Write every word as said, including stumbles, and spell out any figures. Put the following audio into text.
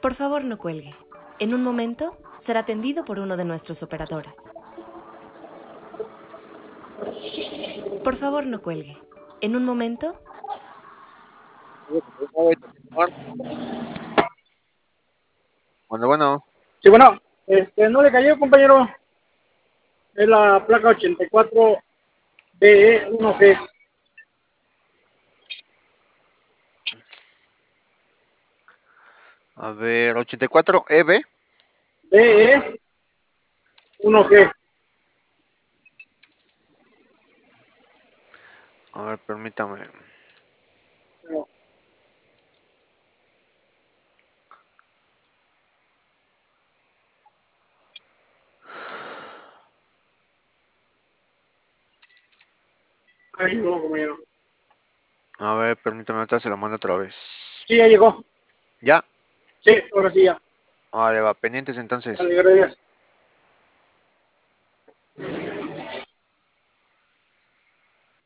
Por favor, no cuelgue. En un momento será atendido por uno de nuestros operadores. Por favor, no cuelgue. En un momento... Bueno, bueno. Sí, bueno, este, no le cayó, compañero. Es la placa ochenta y cuatro B E uno G. A ver, ochenta y cuatro E B. B E uno G. A ver, permítame. Pero, ahí no, compañero. A ver, permítame, ahorita se lo mando otra vez. Sí, ya llegó. ¿Ya? Sí, ahora sí ya. Vale, va, pendientes entonces. Vale, gracias.